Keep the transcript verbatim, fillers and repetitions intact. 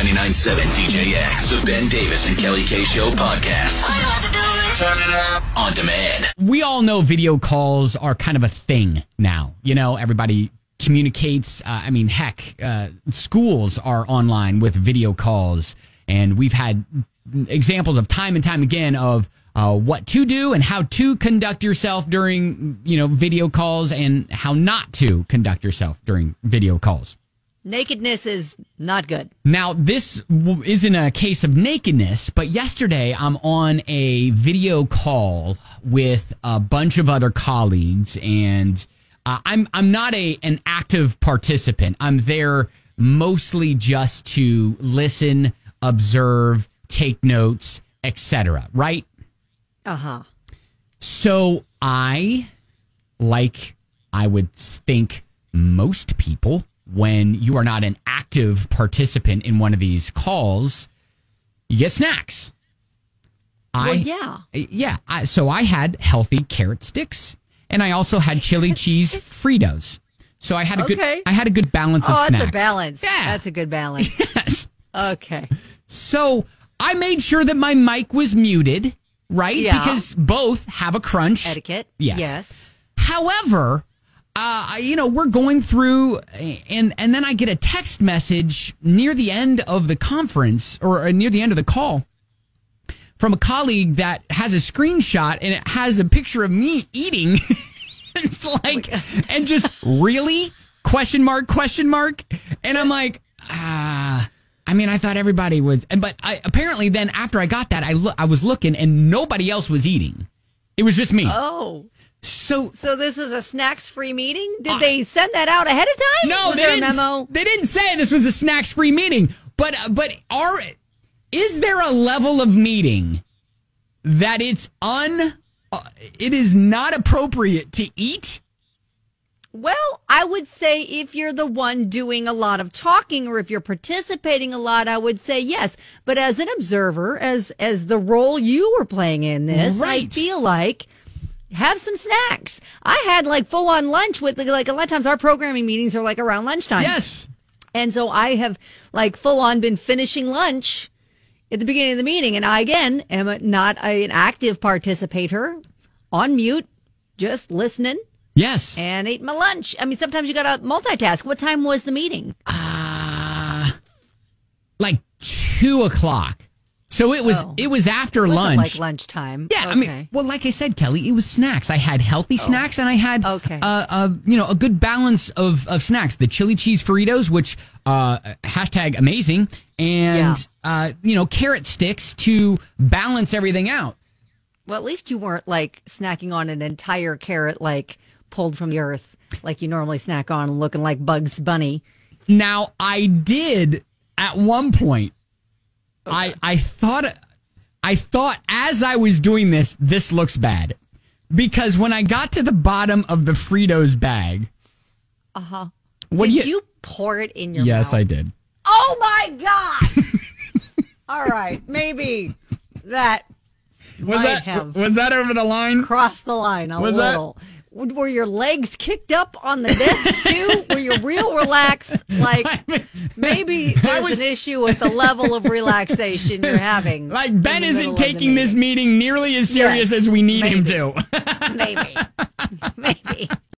ninety-nine point seven D J X, the Ben Davis and Kelly K Show podcast. I have to do this. Turn it up. On demand. We all know video calls are kind of a thing now. You know, everybody communicates. Uh, I mean, heck, uh, schools are online with video calls. And we've had examples of time and time again of uh, what to do and how to conduct yourself during, you know, video calls and how not to conduct yourself during video calls. Nakedness is not good. Now, this w- isn't a case of nakedness, but yesterday I'm on a video call with a bunch of other colleagues, and uh, I'm I'm not a an active participant. I'm there mostly just to listen, observe, take notes, et cetera. Right? Uh-huh. So I, like I would think most people, when you are not an active participant in one of these calls, you get snacks. Well, I, yeah. Yeah. I, so I had healthy carrot sticks, and I also had chili cheese Fritos. So I had a Okay. good I had a good balance Oh, of that's snacks. a balance. Yeah. That's a good balance. Yes. Okay. So I made sure that my mic was muted, right? Yeah. Because both have a crunch. Etiquette. Yes. Yes. However, uh, you know, we're going through, and and then I get a text message near the end of the conference or near the end of the call from a colleague that has a screenshot, and it has a picture of me eating. It's like, Oh and just really question mark question mark, and I'm like, ah. I mean, I thought everybody was, but I, apparently then after I got that, I look, I was looking, and nobody else was eating. It was just me. Oh. So, So this was a snacks-free meeting? Did Uh, they send that out ahead of time? no, was they there a didn't. memo? They didn't say this was a snacks-free meeting. But uh, but are is there a level of meeting that it's un uh, it is not appropriate to eat? Well, I would say if you're the one doing a lot of talking or if you're participating a lot, I would say yes. But as an observer, as as the role you were playing in this, I Right. feel like have some snacks. I had like full on lunch with like a lot of times our programming meetings are like around lunchtime. Yes. And so I have like full on been finishing lunch at the beginning of the meeting. And I, again, am a, not a, an active participator, on mute, just listening Yes. and ate my lunch. I mean, sometimes you got to multitask. What time was the meeting? Uh, like two o'clock. So it was Oh. it was after It wasn't lunch. like lunchtime. Yeah, I Okay. mean, well, like I said, Kelly, it was snacks. I had healthy snacks, and I had, Okay. uh, uh, you know, a good balance of, of snacks. The chili cheese Fritos, which uh, hashtag amazing, and uh, you know, carrot sticks to balance everything out. Well, at least you weren't like snacking on an entire carrot, like pulled from the earth, like you normally snack on, looking like Bugs Bunny. Now, I did at one point. I I thought I thought as I was doing this, this looks bad, because when I got to the bottom of the Fritos bag, Uh huh. what Did do you, pour it in your Yes, mouth? I did. Oh my God! All right, maybe that Was might that have was that over the line? crossed the line a Was that- little. Were your legs kicked up on the desk too? Were you real relaxed? Like maybe there's was- an issue with the level of relaxation you're having. Like in Ben the isn't middle of the taking this meeting. meeting nearly as serious Yes, as we need him maybe. to. Maybe, maybe.